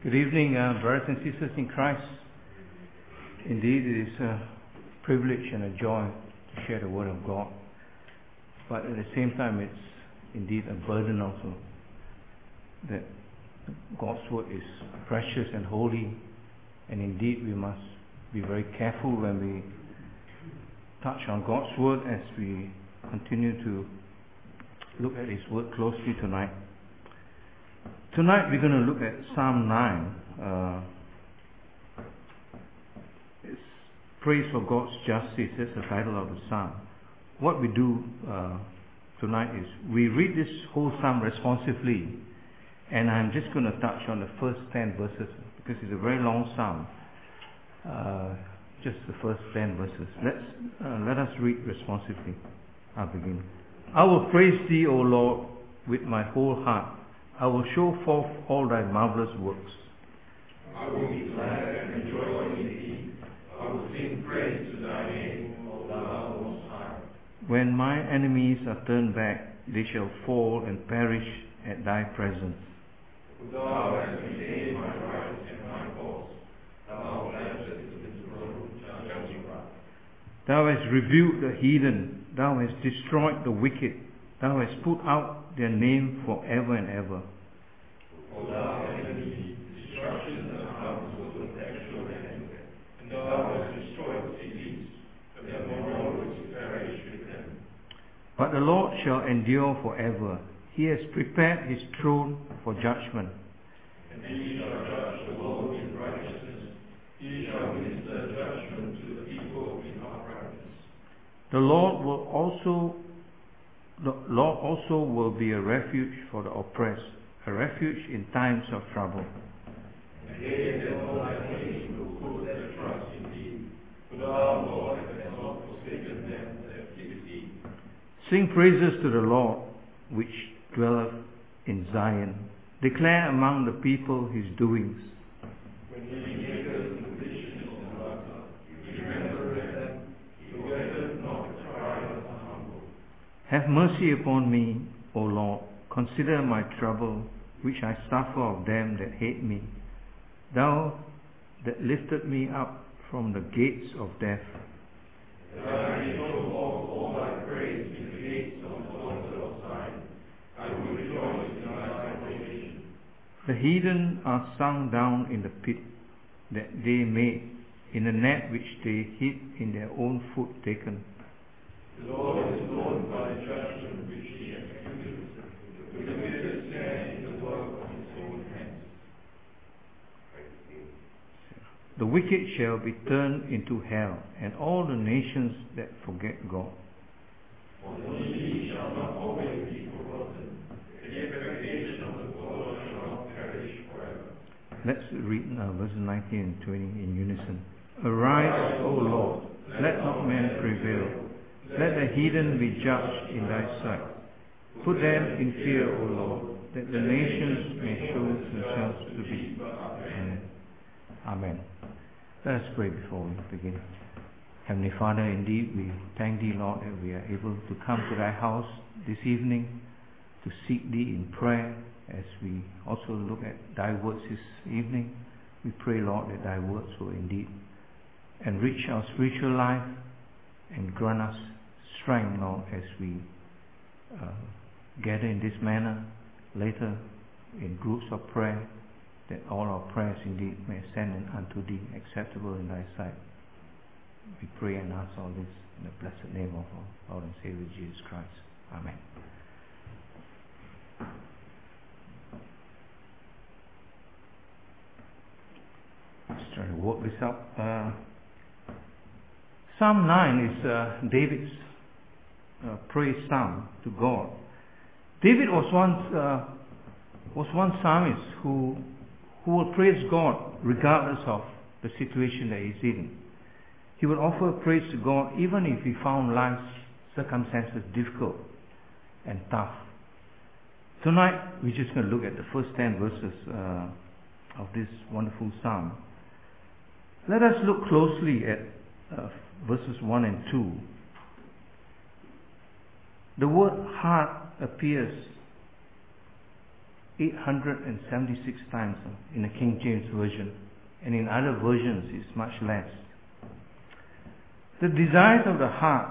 Good evening, brothers and sisters in Christ. Indeed, it is a privilege and a joy to share the Word of God. But at the same time, it's indeed a burden also that God's Word is precious and holy. And indeed, we must be very careful when we touch on God's Word as we continue to look at His Word closely tonight. Tonight we're going to look at Psalm 9. It's Praise for God's Justice. That's the title of the psalm. What we do tonight is we read this whole psalm responsively, and I'm just going to touch on the first 10 verses because it's a very long psalm. Just the first 10 verses. Let us read responsively. I'll begin. I will praise Thee, O Lord, with my whole heart. I will show forth all Thy marvelous works. I will be glad and rejoice in Thee. I will sing praise to Thy name, O Thou Most High. When my enemies are turned back, they shall fall and perish at Thy presence. Thou hast redeemed my right and my cause. Thou hast withdrawn judgment. Thou hast rebuked the heathen. Thou hast destroyed the wicked. Thou hast put out their name forever and ever. O Thou enemy, destruction of houses with actual hand, and Thou hast destroyed cities, that their morals perish with them. But the Lord shall endure forever. He has prepared His throne for judgment. And He shall judge the world in righteousness. He shall minister judgment to the people in uprightness. The Lord also will be a refuge for the oppressed, a refuge in times of trouble. And they that know Thy name will put their trust in Thee. For Thou, Lord, hast not forsaken them that fear Thee. Sing praises to the Lord, which dwelleth in Zion. Declare among the people His doings. When He maketh provision in the water, He remembereth them. He forgetteth not the cry of the humble. Have mercy upon me, O Lord. Consider my trouble, which I suffer of them that hate me. Thou that lifted me up from the gates of death. That I may show forth all Thy praise in the gates of the altar of Zion. I will rejoice in Thy salvation. The heathen are sunk down in the pit that they made, in the net which they hid in their own foot taken. The Lord is known by the judgment which He executeth. The wicked stand in the work of His own hands. The wicked shall be turned into hell, and all the nations that forget God. For the needy shall not always be forgotten. The expectation of the poor shall not perish forever. Let's read verses 19 and 20 in unison. Arise, O Lord, let not men prevail. Let the heathen be judged in Thy sight. Put them in fear, O Lord, that the nations may show themselves to be. Amen. Amen. Let us pray before we begin. Heavenly Father, indeed we thank Thee, Lord, that we are able to come to Thy house this evening to seek Thee in prayer. As we also look at Thy words this evening, we pray, Lord, that Thy words will indeed enrich our spiritual life and grant us strength, Lord, as we gather in this manner later in groups of prayer, that all our prayers indeed may ascend unto Thee, acceptable in Thy sight. We pray and ask all this in the blessed name of our Lord and Savior Jesus Christ. Amen. Let's try to work this up. Psalm 9 is David's praise psalm to God. David was once psalmist who would praise God regardless of the situation that he's in. He would offer praise to God even if he found life's circumstances difficult and tough. Tonight we're just going to look at the first 10 verses of this wonderful psalm. Let us look closely at verses 1 and 2. The word heart appears 876 times in the King James Version, and in other versions it's much less. The desires of the heart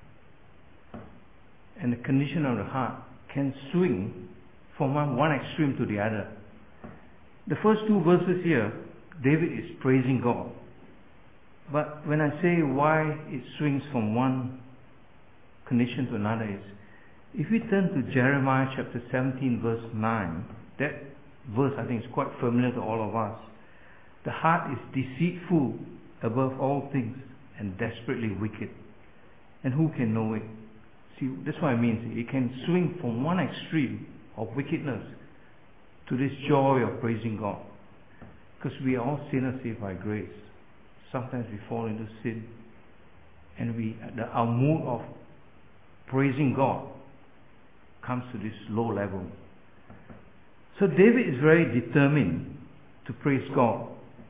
and the condition of the heart can swing from one extreme to the other. The first two verses here, David is praising God. But when I say why it swings from one condition to another is, if we turn to Jeremiah chapter 17 verse 9, that verse I think is quite familiar to all of us. The heart is deceitful above all things and desperately wicked. And who can know it? See, that's what it means. It can swing from one extreme of wickedness to this joy of praising God. Because we are all sinners saved by grace. Sometimes we fall into sin. And our mood of praising God comes to this low level. So David is very determined to praise God.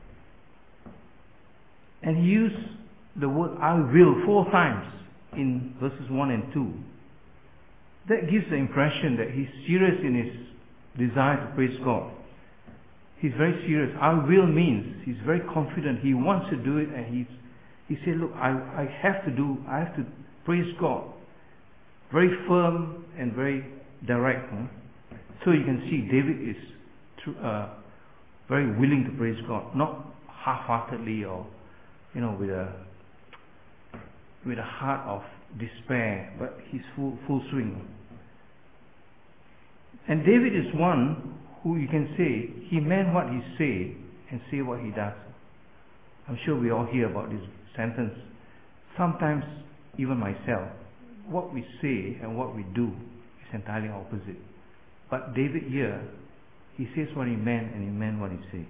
And he used the word I will 4 times in verses 1 and 2. That gives the impression that he's serious in his desire to praise God. He's very serious. I will means he's very confident. He wants to do it, and he said, look, I have to praise God. Very firm and very direct. So you can see David is very willing to praise God, not half-heartedly or with a heart of despair, but he's full swing. And David is one who you can say he meant what he said and say what he does. I'm sure we all hear about this sentence. Sometimes even myself, what we say and what we do is entirely opposite. But David here, he says what he meant and he meant what he said.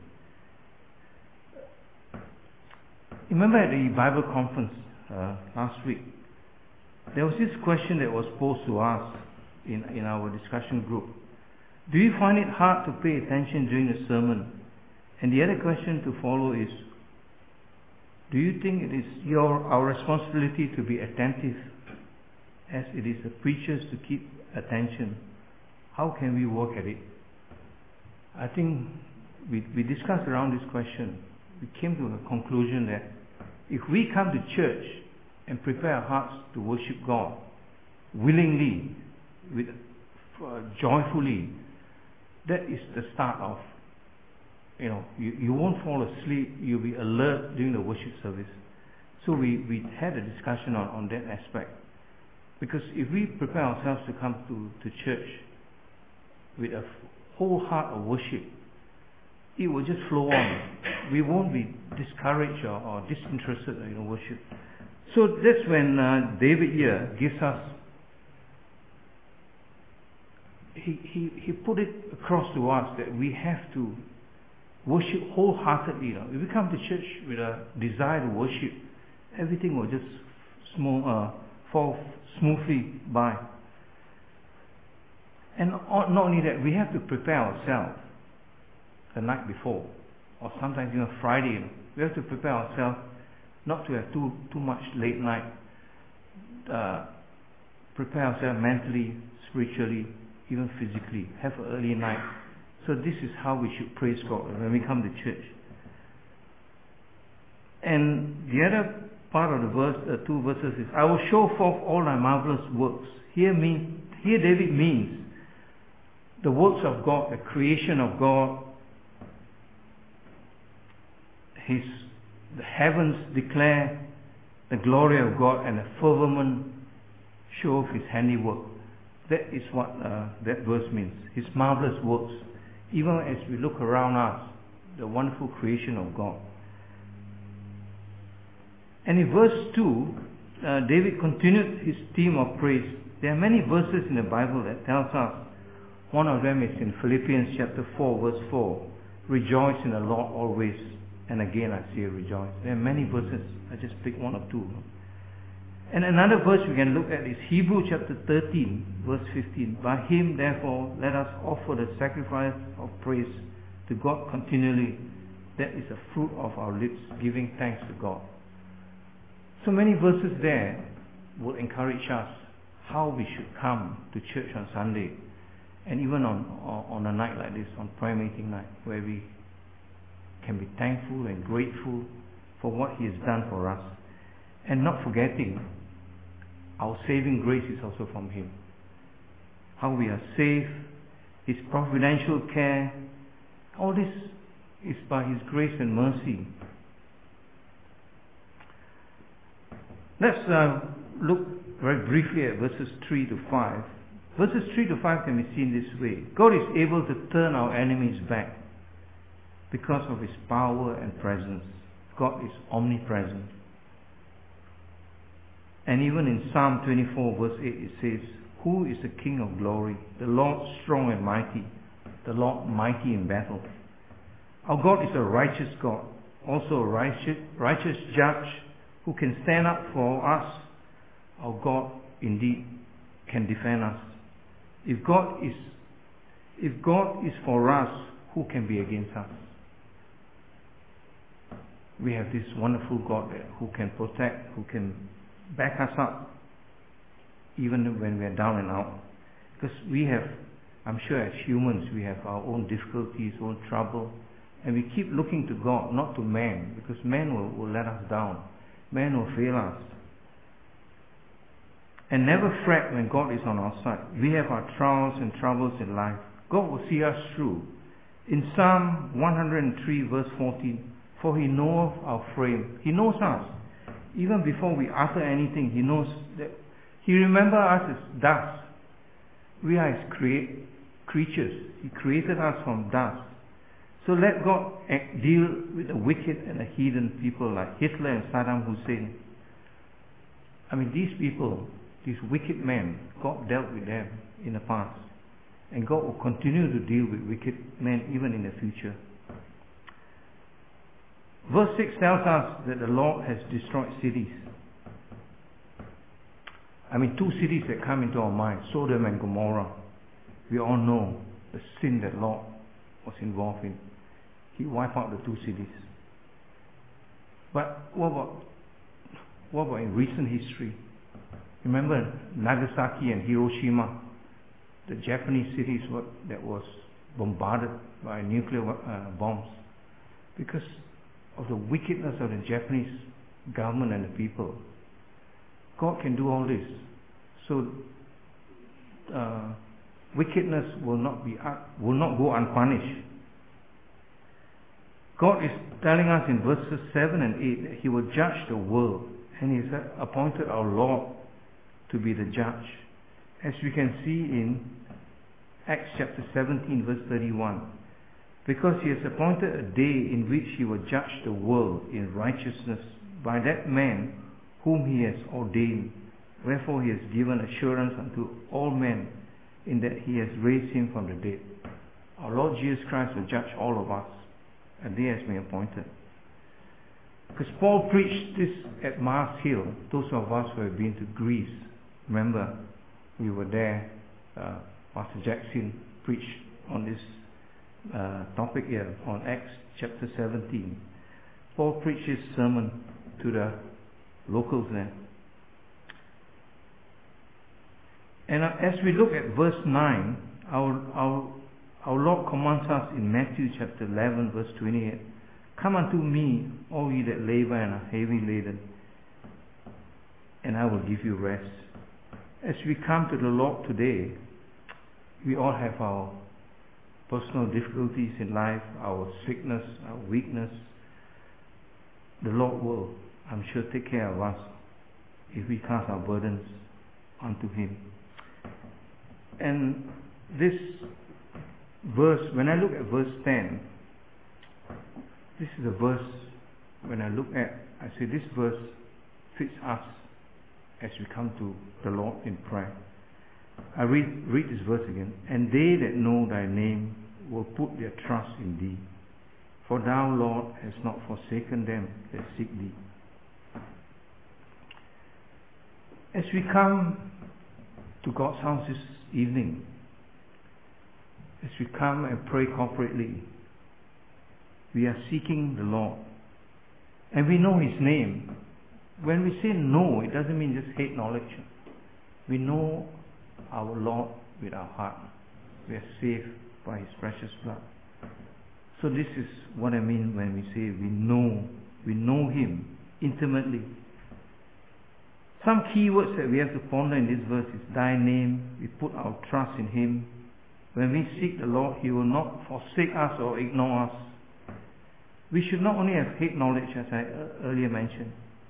Remember at the Bible conference last week, there was this question that was posed to us in our discussion group. Do you find it hard to pay attention during the sermon? And the other question to follow is, do you think it is our responsibility to be attentive as it is the preachers to keep attention? How can we work at it? I think we discussed around this question. We came to a conclusion that if we come to church and prepare our hearts to worship God willingly, joyfully, that is the start of, you won't fall asleep, you'll be alert during the worship service. So we had a discussion on that aspect. Because if we prepare ourselves to come to church with a whole heart of worship, it will just flow on. We won't be discouraged or disinterested in worship. So that's when David here gives us, he put it across to us that we have to worship wholeheartedly. If we come to church with a desire to worship, everything will just fall smoothly by. And not only that, we have to prepare ourselves the night before, or sometimes even Friday. We have to prepare ourselves not to have too much late night. Prepare ourselves mentally, spiritually, even physically. Have an early night. So this is how we should praise God when we come to church. And the other part of the 2 verses is, I will show forth all thy marvelous works. Here David means the works of God, the creation of God. The heavens declare the glory of God, and the firmament show of his handiwork. That is what that verse means. His marvelous works. Even as we look around us, the wonderful creation of God. And in verse 2, David continued his theme of praise. There are many verses in the Bible that tells us. One of them is in Philippians chapter 4, verse 4. Rejoice in the Lord always. And again I say rejoice. There are many verses. I just picked 1 or 2. And another verse we can look at is Hebrews chapter 13, verse 15. By him, therefore, let us offer the sacrifice of praise to God continually. That is the fruit of our lips, giving thanks to God. So many verses there will encourage us how we should come to church on Sunday. And even on a night like this, on prayer meeting night, where we can be thankful and grateful for what He has done for us, and not forgetting our saving grace is also from Him. How we are saved, His providential care, all this is by His grace and mercy. Let's look very briefly at verses 3 to 5. Verses 3 to 5 can be seen this way. God is able to turn our enemies back because of His power and presence. God is omnipresent. And even in Psalm 24 verse 8 it says, "Who is the King of glory? The Lord strong and mighty, the Lord mighty in battle." Our God is a righteous God, also a righteous judge who can stand up for us. Our God indeed can defend us. If God is for us, who can be against us? We have this wonderful God who can protect, who can back us up, even when we are down and out. Because we have, I'm sure as humans, we have our own difficulties, own trouble, and we keep looking to God, not to man, because man will let us down. Man will fail us. And never fret when God is on our side. We have our trials and troubles in life. God will see us through. In Psalm 103 verse 14, "For He knoweth our frame." He knows us. Even before we utter anything, He knows that. He remembers us as dust. We are His creatures. He created us from dust. So let God deal with the wicked and the heathen people like Hitler and Saddam Hussein. I mean, these people, these wicked men, God dealt with them in the past. And God will continue to deal with wicked men even in the future. Verse 6 tells us that the Lord has destroyed cities. I mean, two cities that come into our mind, Sodom and Gomorrah. We all know the sin that Lot was involved in. He wiped out the two cities. But what about in recent history? Remember Nagasaki and Hiroshima, the Japanese cities that was bombarded by nuclear bombs because of the wickedness of the Japanese government and the people. God can do all this. So wickedness will not go unpunished. God is telling us in verses 7 and 8 that He will judge the world, and He has appointed our Lord to be the judge. As we can see in Acts chapter 17 verse 31. Because He has appointed a day in which He will judge the world in righteousness by that man whom He has ordained. Wherefore He has given assurance unto all men in that He has raised Him from the dead. Our Lord Jesus Christ will judge all of us. A day has been appointed. Because Paul preached this at Mars Hill. Those of us who have been to Greece, remember we were there. Pastor Jackson preached on this topic here on Acts chapter 17. Paul preached his sermon to the locals there. And as we look at verse 9, our Lord commands us in Matthew chapter 11 verse 28, "Come unto me, all ye that labor and are heavy laden, and I will give you rest." As we come to the Lord today, we all have our personal difficulties in life, our sickness, our weakness. The Lord will, I'm sure, take care of us if we cast our burdens unto Him. And this verse, when I look at verse 10, this is a verse, when I look at, I say this verse fits us as we come to the Lord in prayer. I read this verse again. "And they that know Thy name will put their trust in Thee. For Thou, Lord, hast not forsaken them that seek Thee." As we come to God's house this evening, as we come and pray corporately, we are seeking the Lord. And we know His name. When we say know, it doesn't mean just hate knowledge. We know our Lord with our heart. We are saved by His precious blood. So this is what I mean when we say we know Him intimately. Some key words that we have to ponder in this verse is Thy name. We put our trust in Him. When we seek the Lord, He will not forsake us or ignore us. We should not only have head knowledge, as I earlier mentioned.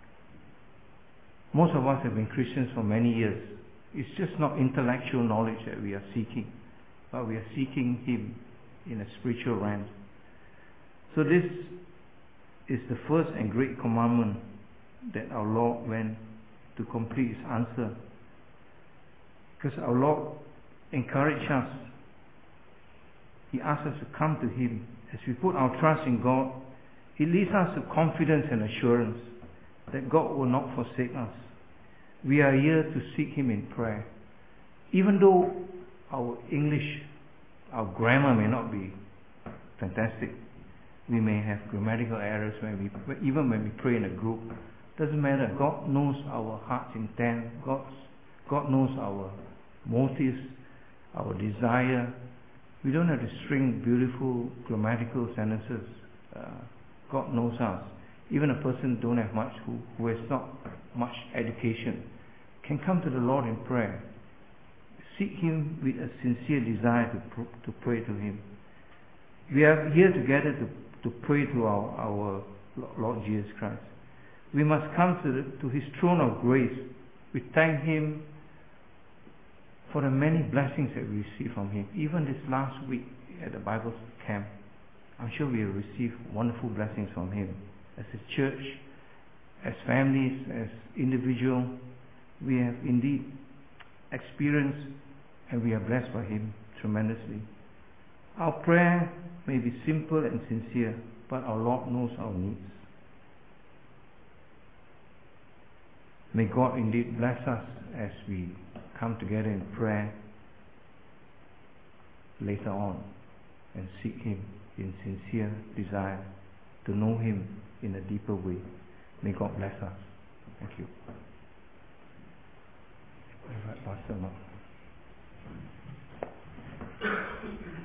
Most of us have been Christians for many years. It's just not intellectual knowledge that we are seeking, but we are seeking Him in a spiritual realm. So this is the first and great commandment that our Lord went to complete His answer. Because our Lord encouraged us. He asked us to come to Him. As we put our trust in God, He leads us to confidence and assurance that God will not forsake us. We are here to seek Him in prayer. Even though our English, our grammar may not be fantastic, we may have grammatical errors even when we pray in a group. Doesn't matter. God knows our heart's intent. God knows our motives, our desire. We don't have to string beautiful grammatical sentences. God knows us. Even a person don't have much who has not much education can come to the Lord in prayer. Seek Him with a sincere desire to pray to Him. We are here together to pray to our Lord Jesus Christ. We must come to His throne of grace. We thank Him for the many blessings that we receive from Him. Even this last week at the Bible camp, I'm sure we have received wonderful blessings from Him. As a church, as families, as individuals, we have indeed experienced and we are blessed by Him tremendously. Our prayer may be simple and sincere, but our Lord knows our needs. May God indeed bless us as we come together in prayer later on and seek Him in sincere desire to know Him in a deeper way. May God bless us. Thank you. Pastor Mark.